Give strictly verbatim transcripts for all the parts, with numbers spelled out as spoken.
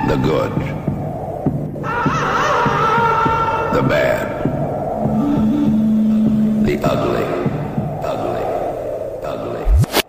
The good. The bad. The ugly. Ugly. Ugly.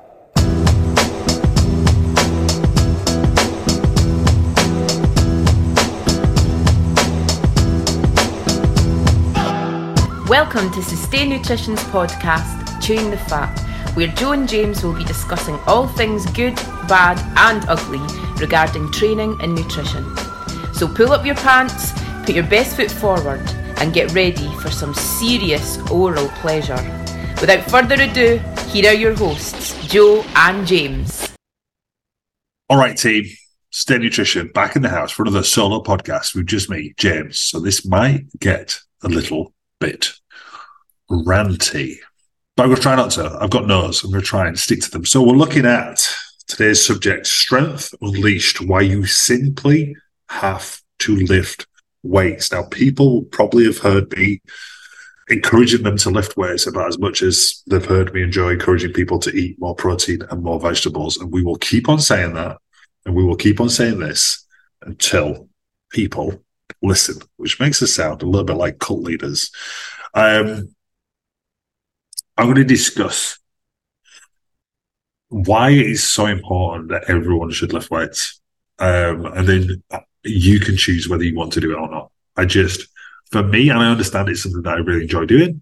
Welcome to Sustain Nutrition's podcast, Chewing the Fat, where Joe and James will be discussing all things good, bad and ugly regarding training and nutrition. So pull up your pants, put your best foot forward and get ready for some serious oral pleasure. Without further ado, here are your hosts, Joe and James. All right, team. Sustain Nutrition back in the house for another solo podcast with just me, James. So this might get a little bit ranty, but I'm going to try not to. I've got notes. I'm going to try and stick to them. So we're looking at today's subject, Strength Unleashed, why you simply have to lift weights. Now, people probably have heard me encouraging them to lift weights about as much as they've heard me enjoy encouraging people to eat more protein and more vegetables. And we will keep on saying that, and we will keep on saying this until people listen, which makes us sound a little bit like cult leaders. Um, I'm going to discuss why it is so important that everyone should lift weights. Um, and then you can choose whether you want to do it or not. I just, for me, and I understand it's something that I really enjoy doing.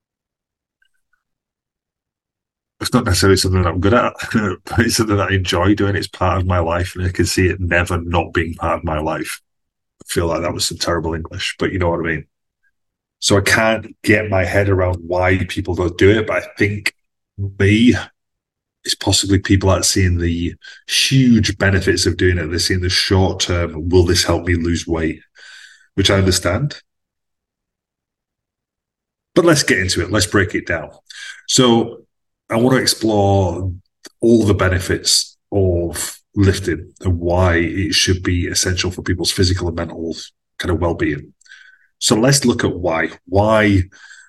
It's not necessarily something that I'm good at, but it's something that I enjoy doing. It's part of my life, and I can see it never not being part of my life. I feel like that was some terrible English, but you know what I mean. So I can't get my head around why people don't do it, but I think me, it's possibly people that are seeing the huge benefits of doing it. They're seeing the short term, will this help me lose weight? Which I understand. But let's get into it. Let's break it down. So I want to explore all the benefits of lifting and why it should be essential for people's physical and mental kind of well-being. So let's look at why. Why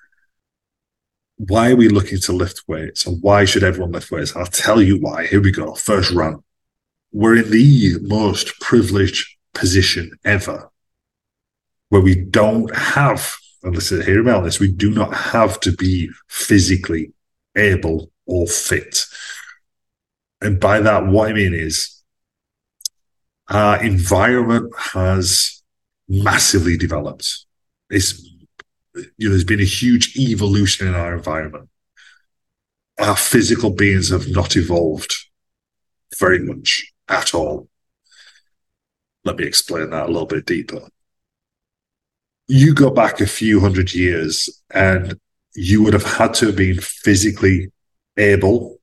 why are we looking to lift weights, and why should everyone lift weights? I'll tell you why. Here we go. First run. We're in the most privileged position ever where we don't have, and listen, hear me on this, we do not have to be physically able or fit. And by that, what I mean is our environment has massively developed. It's, you know, there's been a huge evolution in our environment. Our physical beings have not evolved very much at all. Let me explain that a little bit deeper. You go back a few hundred years and you would have had to have been physically able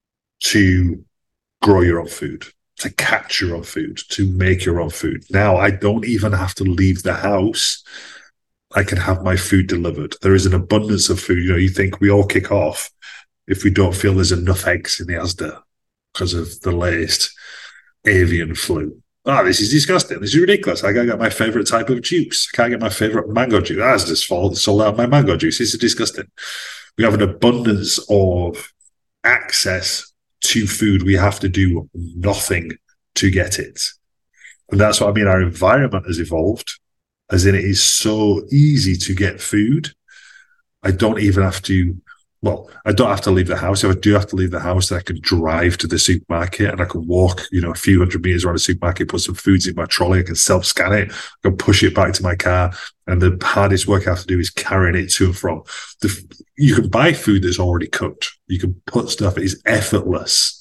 to grow your own food, to catch your own food, to make your own food. Now, I don't even have to leave the house. I can have my food delivered. There is an abundance of food. You know, you think we all kick off if we don't feel there's enough eggs in the Asda because of the latest avian flu. Ah, this is disgusting. This is ridiculous. I can't get my favorite type of juice. I can't get my favorite mango juice. That's just fall, sold out my mango juice. This is disgusting. We have an abundance of access to food. We have to do nothing to get it. And that's what I mean. Our environment has evolved, as in it is so easy to get food. I don't even have to, well, I don't have to leave the house. If I do have to leave the house, then I can drive to the supermarket and I can walk, you know, a few hundred meters around the supermarket, put some foods in my trolley. I can self-scan it. I can push it back to my car. And the hardest work I have to do is carrying it to and from. The, you can buy food that's already cooked. You can put stuff, it is effortless.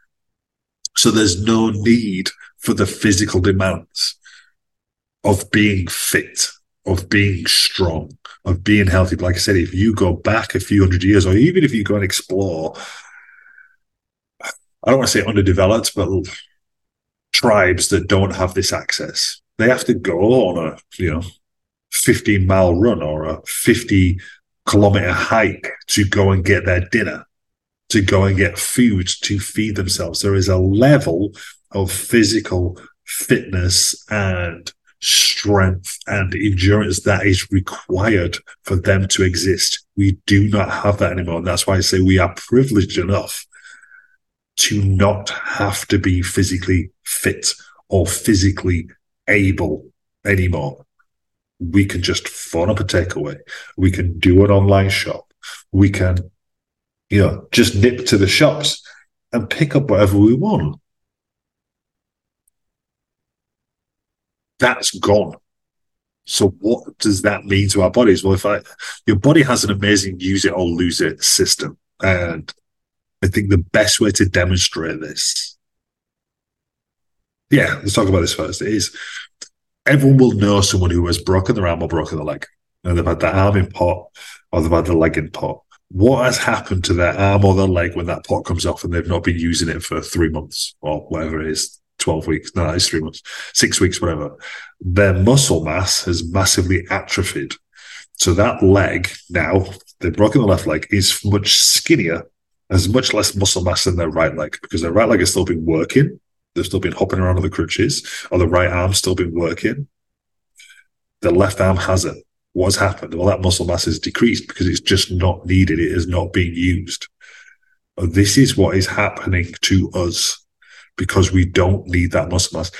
So there's no need for the physical demands of being fit, of being strong, of being healthy. Like I said, if you go back a few hundred years, or even if you go and explore, I don't want to say underdeveloped, but tribes that don't have this access, they have to go on a, you know, fifteen mile run or a fifty kilometer hike to go and get their dinner, to go and get food to feed themselves. There is a level of physical fitness and strength and endurance that is required for them to exist. We do not have that anymore. And that's why I say we are privileged enough to not have to be physically fit or physically able anymore. We can just phone up a takeaway. We can do an online shop. We can, you know, just nip to the shops and pick up whatever we want. That's gone. So what does that mean to our bodies? Well, if I, your body has an amazing use it or lose it system. And I think the best way to demonstrate this, yeah, let's talk about this first, is everyone will know someone who has broken their arm or broken their leg. And they've had their arm in pot or they've had their leg in pot. What has happened to their arm or their leg when that pot comes off and they've not been using it for three months or whatever it is, twelve weeks, no, it's three months, six weeks, whatever. Their muscle mass has massively atrophied. So that leg now, they've broken the left leg, is much skinnier, has much less muscle mass than their right leg because their right leg has still been working. They've still been hopping around on the crutches, or the right arm's still been working. The left arm hasn't. What's happened? Well, that muscle mass has decreased because it's just not needed. It is not being used. This is what is happening to us because we don't need that muscle mass.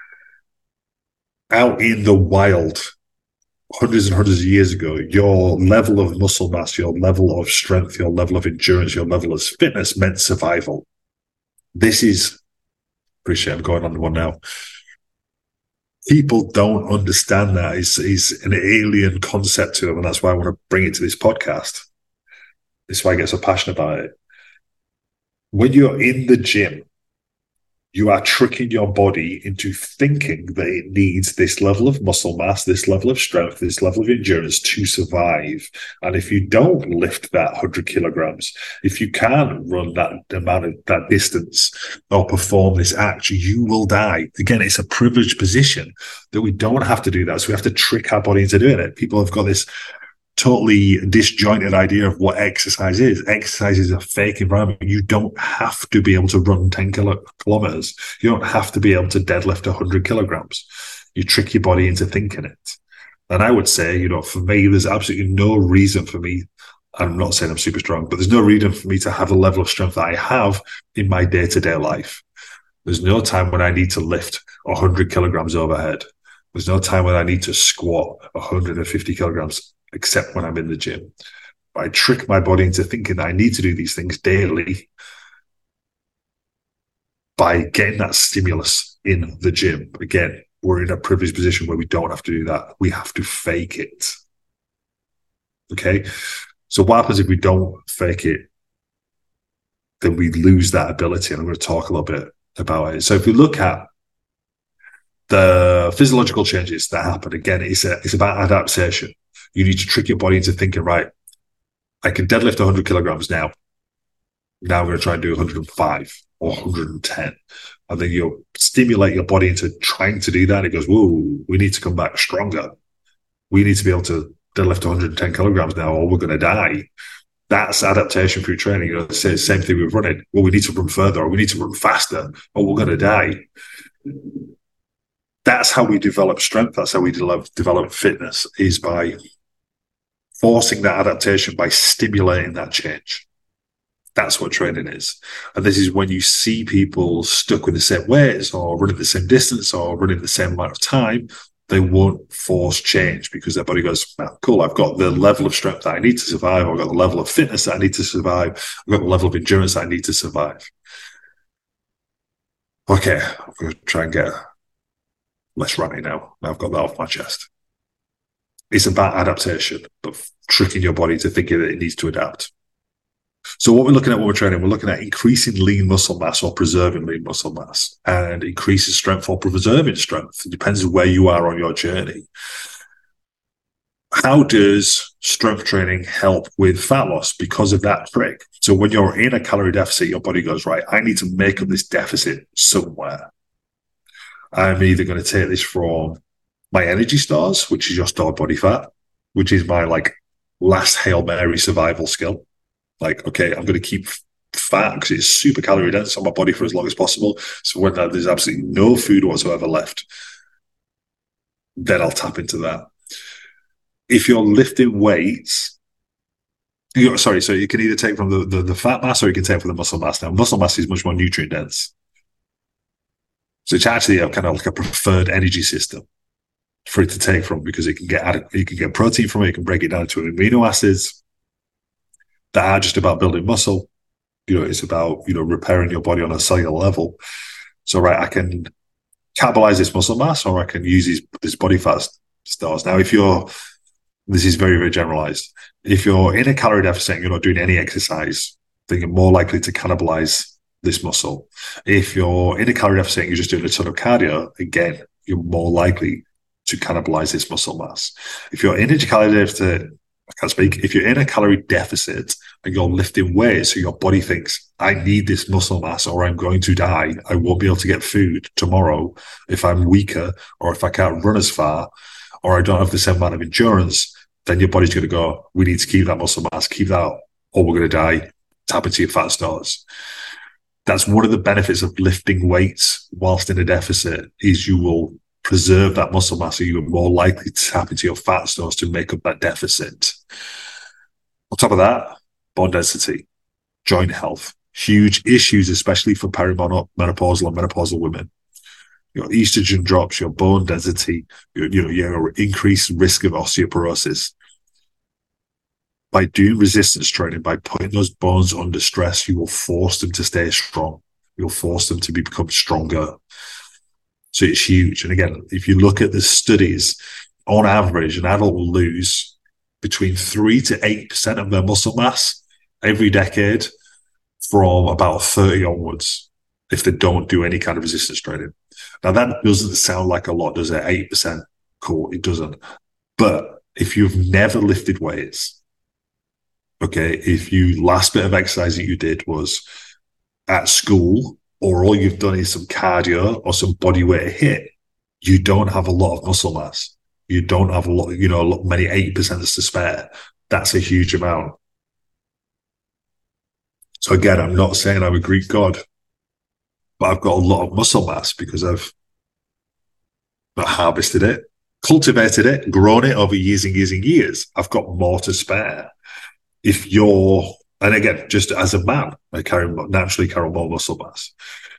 Out in the wild, hundreds and hundreds of years ago, your level of muscle mass, your level of strength, your level of endurance, your level of fitness meant survival. This is, appreciate I'm going on one now. People don't understand that. It's, it's an alien concept to them, and that's why I want to bring it to this podcast. This is why I get so passionate about it. When you're in the gym, you are tricking your body into thinking that it needs this level of muscle mass, this level of strength, this level of endurance to survive. And if you don't lift that one hundred kilograms, if you can't run that amount of that distance or perform this act, you will die. Again, it's a privileged position that we don't have to do that. So we have to trick our body into doing it. People have got this totally disjointed idea of what exercise is. Exercise is a fake environment. You don't have to be able to run ten kilometers. You don't have to be able to deadlift one hundred kilograms. You trick your body into thinking it. And I would say, you know, for me, there's absolutely no reason for me. I'm not saying I'm super strong, but there's no reason for me to have the level of strength that I have in my day-to-day life. There's no time when I need to lift one hundred kilograms overhead. There's no time when I need to squat one hundred fifty kilograms, except when I'm in the gym. I trick my body into thinking that I need to do these things daily by getting that stimulus in the gym. Again, we're in a privileged position where we don't have to do that. We have to fake it. Okay? So what happens if we don't fake it? Then we lose that ability. And I'm going to talk a little bit about it. So if we look at the physiological changes that happen, again, it's, a, it's about adaptation. You need to trick your body into thinking, right, I can deadlift one hundred kilograms now. Now I'm going to try and do one hundred five or one hundred ten. And then you stimulate your body into trying to do that. It goes, whoa, we need to come back stronger. We need to be able to deadlift one hundred ten kilograms now or we're going to die. That's adaptation through training. You know, the same thing with running. Well, we need to run further or we need to run faster or we're going to die. That's how we develop strength. That's how we develop, develop fitness, is by forcing that adaptation, by stimulating that change. That's what training is. And this is when you see people stuck with the same weights or running the same distance or running the same amount of time, they won't force change because their body goes, oh, cool, I've got the level of strength that I need to survive. I've got the level of fitness that I need to survive. I've got the level of endurance that I need to survive. Okay, I'm going to try and get less running now. I've got that off my chest. It's about adaptation, but tricking your body to thinking that it needs to adapt. So what we're looking at when we're training, we're looking at increasing lean muscle mass or preserving lean muscle mass, and increasing strength or preserving strength. It depends on where you are on your journey. How does strength training help with fat loss? Because of that trick. So when you're in a calorie deficit, your body goes, right, I need to make up this deficit somewhere. I'm either going to take this from my energy stores, which is your stored body fat, which is my like last Hail Mary survival skill. Like, okay, I'm going to keep fat because it's super calorie dense on my body for as long as possible. So when there's absolutely no food whatsoever left, then I'll tap into that. If you're lifting weights, you're, sorry, so you can either take from the, the, the fat mass or you can take from the muscle mass. Now, muscle mass is much more nutrient dense. So it's actually a kind of like a preferred energy system for it to take from, because it can get you can get protein from it, you can break it down to amino acids that are just about building muscle. You know, it's about, you know, repairing your body on a cellular level. So, right, I can catabolize this muscle mass, or I can use these, this body fat stores. Now, if you're, this is very, very generalized. If you're in a calorie deficit and you're not doing any exercise, then you're more likely to cannibalize this muscle. If you're in a calorie deficit and you're just doing a ton of cardio, again, you're more likely to cannibalize this muscle mass. If you're in a calorie deficit, I can't speak. If you're in a calorie deficit and you're lifting weights, so your body thinks, I need this muscle mass or I'm going to die. I won't be able to get food tomorrow if I'm weaker, or if I can't run as far, or I don't have the same amount of endurance, then your body's going to go, we need to keep that muscle mass, keep that, or we're going to die. Tap into your fat stores. That's one of the benefits of lifting weights whilst in a deficit, is you will preserve that muscle mass, so you're more likely to tap into your fat stores to make up that deficit. On top of that, bone density, joint health, huge issues, especially for perimenopausal and menopausal women. Your estrogen drops, your bone density, your, you know, your increased risk of osteoporosis. By doing resistance training, by putting those bones under stress, you will force them to stay strong. You'll force them to become stronger. So it's huge. And again, if you look at the studies, on average, an adult will lose between three to eight percent of their muscle mass every decade from about thirty onwards, if they don't do any kind of resistance training. Now, that doesn't sound like a lot, does it? eight percent. Cool, it doesn't. But if you've never lifted weights, okay, if you last bit of exercise that you did was at school, or all you've done is some cardio or some body weight hit, you don't have a lot of muscle mass. You don't have a lot, you know, a lot, many eight percent to spare. That's a huge amount. So again, I'm not saying I'm a Greek god, but I've got a lot of muscle mass because I've harvested it, cultivated it, grown it over years and years and years. I've got more to spare. If you're, and again, just as a man, I carry naturally carry more muscle mass.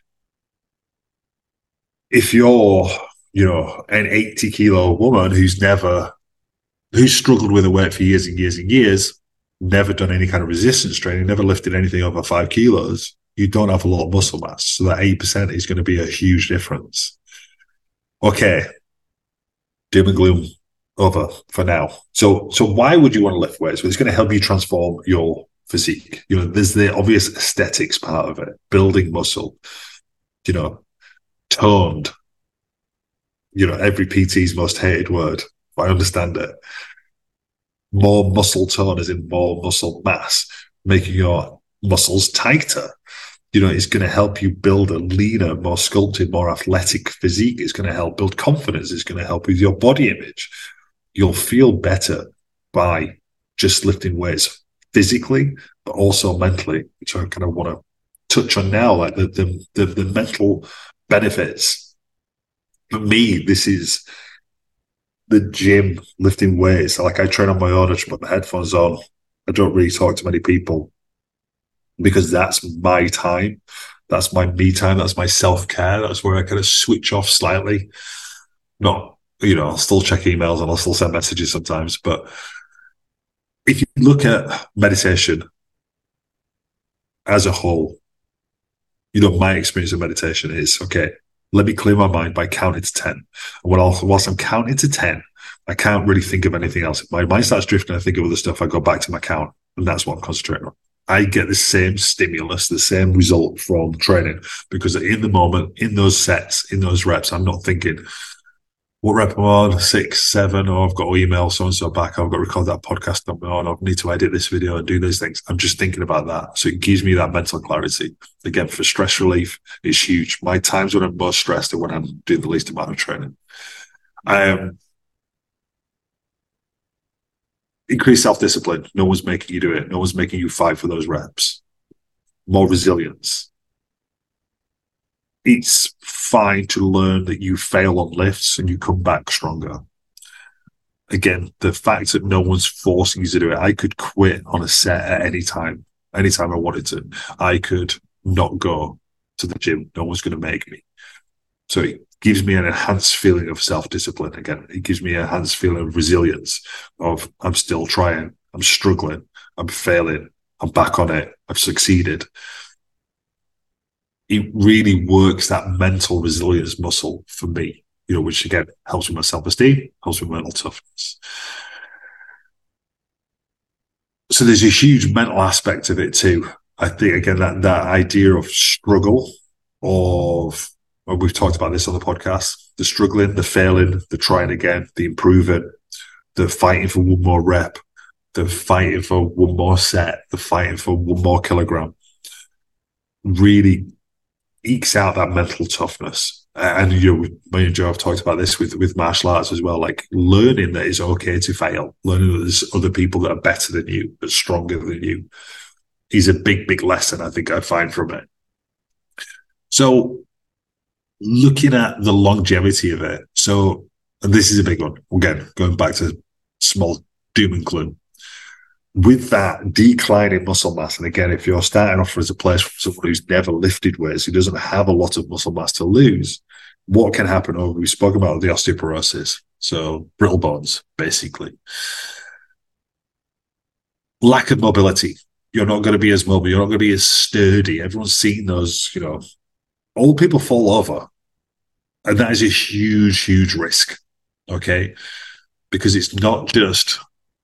If you're, you know, an eighty kilo woman who's never, who's struggled with her weight for years and years and years, never done any kind of resistance training, never lifted anything over five kilos, you don't have a lot of muscle mass. So that eight percent is going to be a huge difference. Okay. Doom and gloom over for now. So, so why would you want to lift weights? Well, it's going to help you transform your physique. You know, there's the obvious aesthetics part of it, building muscle, you know, toned. You know, every P T's most hated word, but I understand it. More muscle tone as in more muscle mass, making your muscles tighter. You know, it's going to help you build a leaner, more sculpted, more athletic physique. It's going to help build confidence. It's going to help with your body image. You'll feel better by just lifting weights physically, but also mentally, which I kind of want to touch on now, like the the the, the mental benefits. For me, this is the gym, lifting weights. Like, I train on my own, I just put the headphones on. I don't really talk to many people because that's my time. That's my me time. That's my self-care. That's where I kind of switch off slightly. Not, you know, I'll still check emails and I'll still send messages sometimes. But if you look at meditation as a whole, you know, my experience of meditation is, okay, let me clear my mind by counting to ten. And whilst, whilst I'm counting to ten, I can't really think of anything else. If my mind starts drifting, I think of other stuff, I go back to my count, and that's what I'm concentrating on. I get the same stimulus, the same result from training, because in the moment, in those sets, in those reps, I'm not thinking, what rep am I on? Six, seven, or I've got to email so-and-so back, I've got to record that podcast on my own, I need to edit this video and do those things. I'm just thinking about that. So it gives me that mental clarity. Again, for stress relief, it's huge. My times when I'm most stressed are when I'm doing the least amount of training. Um, increase self-discipline. No one's making you do it. No one's making you fight for those reps. More resilience. It's fine to learn that you fail on lifts and you come back stronger. Again, the fact that no one's forcing you to do it. I could quit on a set at any time, anytime I wanted to. I could not go to the gym. No one's going to make me. So it gives me an enhanced feeling of self-discipline. Again, it gives me an enhanced feeling of resilience, of I'm still trying, I'm struggling, I'm failing, I'm back on it, I've succeeded. It really works that mental resilience muscle for me, you know, which again helps with my self-esteem, helps with mental toughness. So there's a huge mental aspect of it too. I think, again, that, that idea of struggle, of, well, we've talked about this on the podcast, the struggling, the failing, the trying again, the improving, the fighting for one more rep, the fighting for one more set, the fighting for one more kilogram, really ekes out that mental toughness. And, you know, me and Joe have talked about this with, with martial arts as well, like learning that it's okay to fail, learning that there's other people that are better than you, but stronger than you, is a big, big lesson I think I find from it. So looking at the longevity of it, so, and this is a big one, again, going back to small doom and gloom, with that decline in muscle mass, and again, if you're starting off as a player, someone who's never lifted weights, who doesn't have a lot of muscle mass to lose, what can happen? Oh, we spoke about the osteoporosis, so brittle bones, basically. Lack of mobility. You're not going to be as mobile. You're not going to be as sturdy. Everyone's seen those, you know, old people fall over, and that is a huge, huge risk, okay? Because it's not just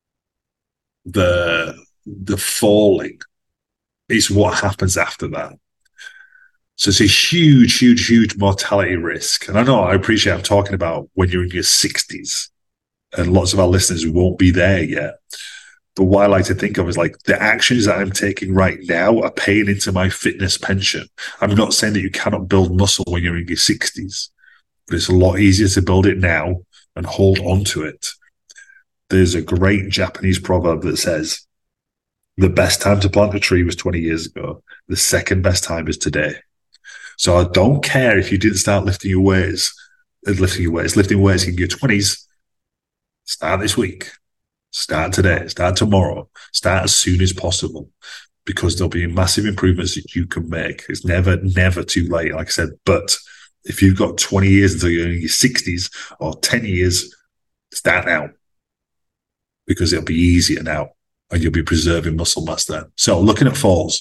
the the falling, it's what happens after that. So it's a huge, huge, huge mortality risk. And I know, I appreciate I'm talking about when you're in your sixties, and lots of our listeners won't be there yet. But what I like to think of is like the actions that I'm taking right now are paying into my fitness pension. I'm not saying that you cannot build muscle when you're in your sixties, but it's a lot easier to build it now and hold on to it. There's a great Japanese proverb that says, the best time to plant a tree was twenty years ago. The second best time is today. So I don't care if you didn't start lifting your weights, lifting your weights, lifting weights in your twenties. Start this week. Start today. Start tomorrow. Start as soon as possible, because there'll be massive improvements that you can make. It's never, never too late, like I said. But if you've got twenty years until you're in your sixties or ten years, start now, because it'll be easier now and you'll be preserving muscle mass then. So looking at falls,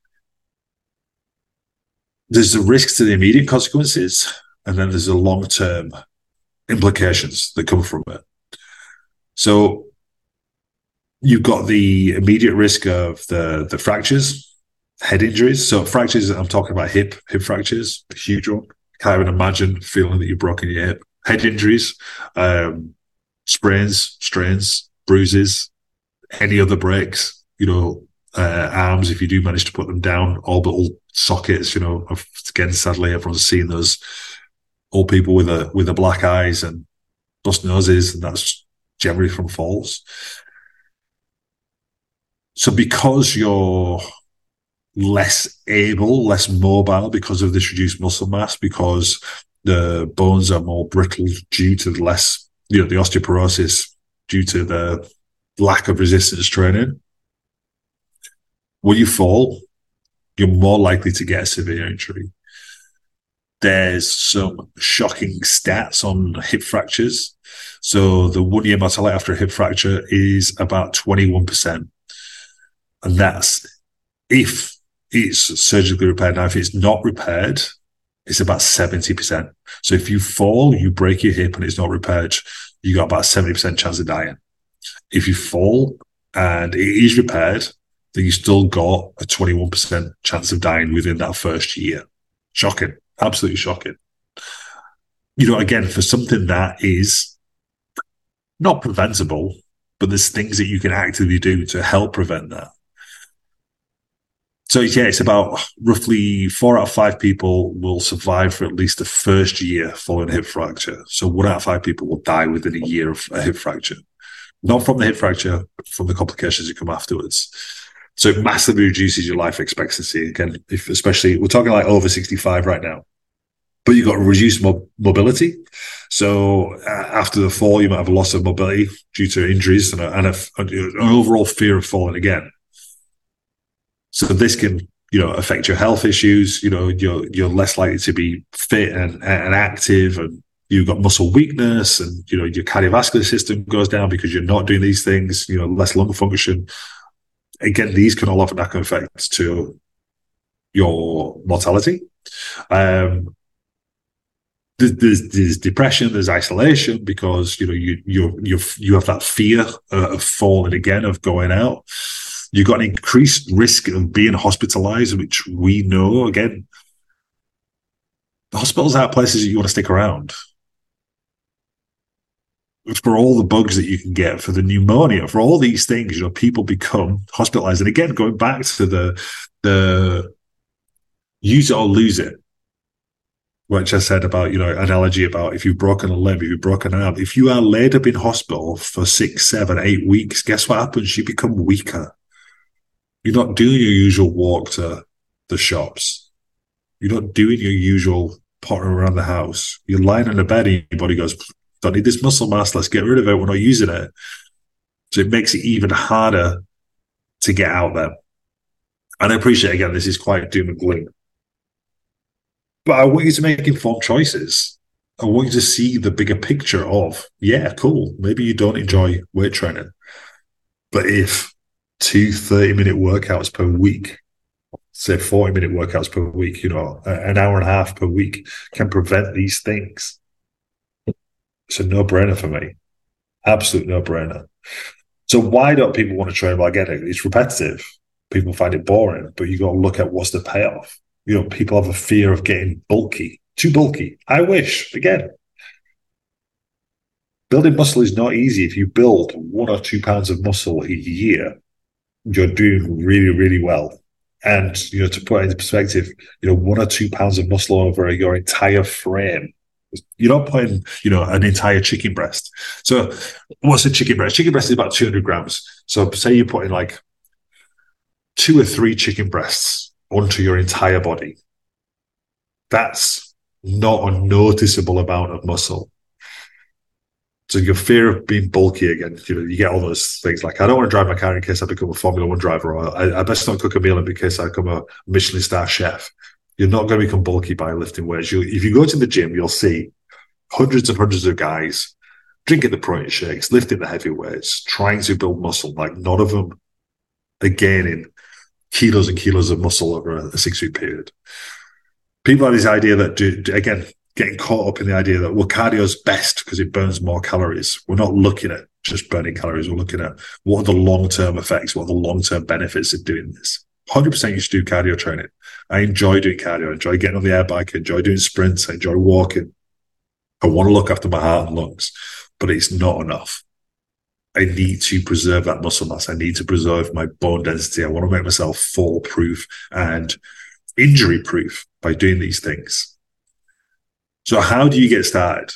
there's the risks to the immediate consequences, and then there's the long-term implications that come from it. So you've got the immediate risk of the, the fractures, head injuries. So fractures, I'm talking about hip, hip fractures, a huge one. Can't even imagine feeling that you've broken your hip. Head injuries, um, sprains, strains, bruises, any other breaks, you know, uh, arms, if you do manage to put them down, orbital sockets, you know, again, sadly, everyone's seen those old people with a, with the black eyes and bust noses, and that's generally from falls. So because you're less able, less mobile because of this reduced muscle mass, because the bones are more brittle due to the less, you know, the osteoporosis due to the lack of resistance training, when you fall, you're more likely to get a severe injury. There's some shocking stats on hip fractures. So the one-year mortality after a hip fracture is about twenty-one percent. And that's if it's surgically repaired. Now, if it's not repaired, it's about seventy percent. So if you fall, you break your hip and it's not repaired, you got about a seventy percent chance of dying. If you fall and it is repaired, then you still got a twenty-one percent chance of dying within that first year. Shocking. Absolutely shocking. You know, again, for something that is not preventable, but there's things that you can actively do to help prevent that. So, yeah, it's about roughly four out of five people will survive for at least the first year following a hip fracture. So one out of five people will die within a year of a hip fracture. Not from the hip fracture, but from the complications that come afterwards. So it massively reduces your life expectancy. Again, if especially, we're talking like over sixty-five right now, but you've got reduced mo- mobility. So uh, after the fall, you might have a loss of mobility due to injuries and, a, and a, an overall fear of falling again. So this can, you know, affect your health issues. You know, you're you're less likely to be fit and, and active, and you've got muscle weakness, and, you know, your cardiovascular system goes down because you're not doing these things, you know, less lung function. Again, these can all have knock-on effects to your mortality. Um, there's, there's depression, there's isolation, because, you know, you you you you have that fear of falling again, of going out. You've got an increased risk of being hospitalized, which we know, again, the hospitals aren't places that you want to stick around. For all the bugs that you can get, for the pneumonia, for all these things, you know, people become hospitalized. And again, going back to the the use it or lose it, which I said about, you know, analogy about if you've broken a limb, if you've broken an arm, if you are laid up in hospital for six, seven, eight weeks, guess what happens? You become weaker. You're not doing your usual walk to the shops. You're not doing your usual pottering around the house. You're lying in a bed and your body goes, don't need this muscle mass, let's get rid of it, we're not using it. So it makes it even harder to get out there. And I appreciate, again, this is quite doom and gloom, but I want you to make informed choices. I want you to see the bigger picture of, yeah, cool, maybe you don't enjoy weight training, but if two thirty-minute workouts per week, say forty-minute workouts per week, you know, an hour and a half per week, can prevent these things, it's a no-brainer for me. Absolute no-brainer. So why don't people want to train? Well, I get it. It's repetitive. People find it boring, but you got to look at what's the payoff. You know, people have a fear of getting bulky, too bulky. I wish, again, building muscle is not easy. If you build one or two pounds of muscle a year, you're doing really, really well. And, you know, to put it into perspective, you know, one or two pounds of muscle over your entire frame, you're not putting, you know, an entire chicken breast. So what's a chicken breast? Chicken breast is about two hundred grams. So say you're putting like two or three chicken breasts onto your entire body. That's not a noticeable amount of muscle. So your fear of being bulky, again, you know, you get all those things like, I don't want to drive my car in case I become a Formula One driver, or I, I best not cook a meal in case I become a Michelin star chef. You're not going to become bulky by lifting weights. You, if you go to the gym, you'll see hundreds and hundreds of guys drinking the protein shakes, lifting the heavy weights, trying to build muscle. Like, none of them are gaining kilos and kilos of muscle over a, a six-week period. People have this idea that, do, again, getting caught up in the idea that, well, cardio is best because it burns more calories. We're not looking at just burning calories. We're looking at what are the long-term effects, what are the long-term benefits of doing this. one hundred percent you should do cardio training. I enjoy doing cardio. I enjoy getting on the air bike. I enjoy doing sprints. I enjoy walking. I want to look after my heart and lungs, but it's not enough. I need to preserve that muscle mass. I need to preserve my bone density. I want to make myself fall-proof and injury-proof by doing these things. So how do you get started?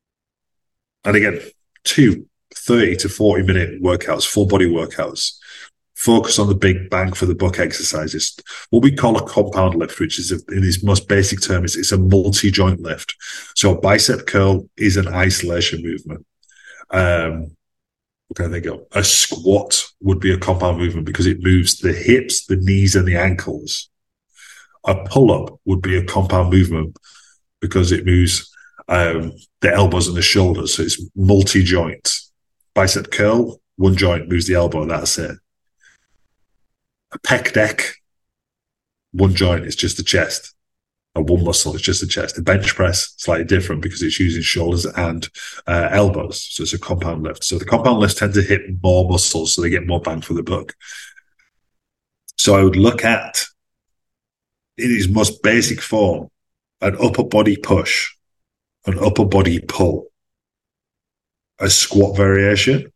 And again, two thirty to forty minute workouts, full body workouts. Focus on the big bang for the buck exercises. What we call a compound lift, which is, a, in its most basic term, is it's a multi-joint lift. So a bicep curl is an isolation movement. Um, okay, there you go. A squat would be a compound movement because it moves the hips, the knees, and the ankles. A pull-up would be a compound movement because it moves um, the elbows and the shoulders. So it's multi-joint. Bicep curl, one joint moves the elbow, and that's it. A pec deck, one joint is just the chest, and one muscle is just the chest. A bench press, slightly different because it's using shoulders and uh, elbows. So it's a compound lift. So the compound lifts tend to hit more muscles, so they get more bang for the buck. So I would look at, in its most basic form, an upper body push, an upper body pull, a squat variation,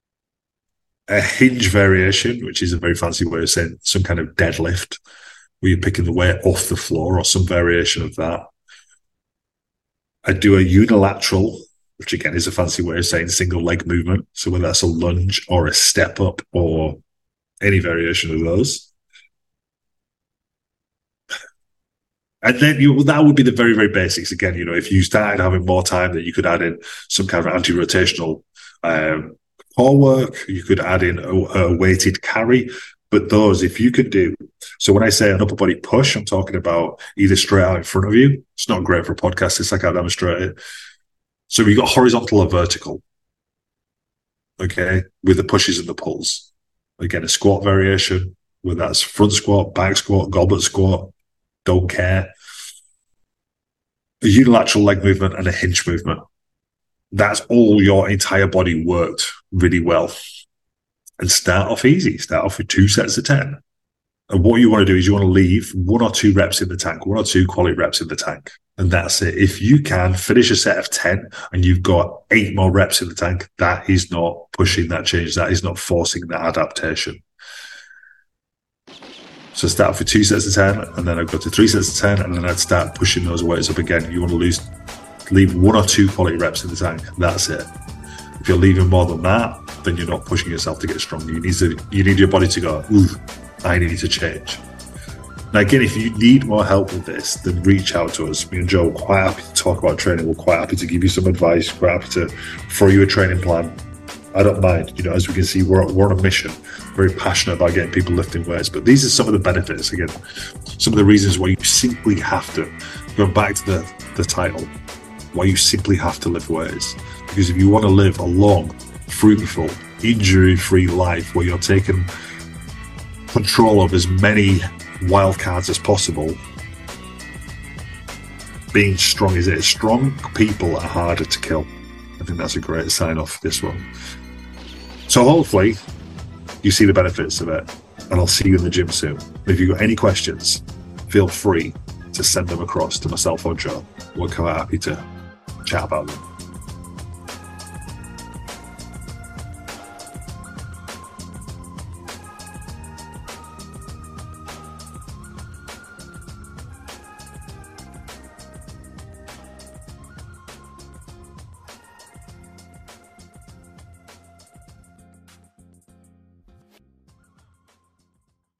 a hinge variation, which is a very fancy way of saying some kind of deadlift, where you're picking the weight off the floor or some variation of that. I do a unilateral, which again is a fancy way of saying single leg movement. So whether that's a lunge or a step up or any variation of those. And then you, that would be the very, very basics. Again, you know, if you started having more time, then you could add in some kind of anti-rotational um, core work. You could add in a, a weighted carry, But those, if you could do, so when I say an upper body push, I'm talking about either straight out in front of you. It's not great for a podcast. It's like I demonstrate it. So we've got horizontal or vertical, okay, with the pushes and the pulls. Again, a squat variation, whether that's front squat, back squat, goblet squat, don't care. A unilateral leg movement and a hinge movement. That's all your entire body worked really well. And start off easy. Start off with two sets of ten. And what you want to do is you want to leave one or two reps in the tank, one or two quality reps in the tank. And that's it. If you can finish a set of ten and you've got eight more reps in the tank, that is not pushing that change. That is not forcing that adaptation. So start off with two sets of ten, and then I'd go to three sets of ten, and then I'd start pushing those weights up again. You want to lose, leave one or two quality reps in the tank. That's it. If you're leaving more than that, then you're not pushing yourself to get stronger. You need to, you need your body to go, ooh, I need to change. Now, again, if you need more help with this, then reach out to us. Me and Joe are quite happy to talk about training. We're quite happy to give you some advice, quite happy to throw you a training plan. I don't mind. You know, as we can see, we're, we're on a mission, very passionate about getting people lifting weights. But these are some of the benefits, again, some of the reasons why you simply have to, going back to the, the title, why you simply have to lift weights. Because if you want to live a long, fruitful, injury-free life where you're taking control of as many wild cards as possible, being strong is it. Strong people are harder to kill. I think that's a great sign off for this one. So hopefully you see the benefits of it, and I'll see you in the gym soon. If you've got any questions, feel free to send them across to myself or Joe. We're quite happy to chat about them.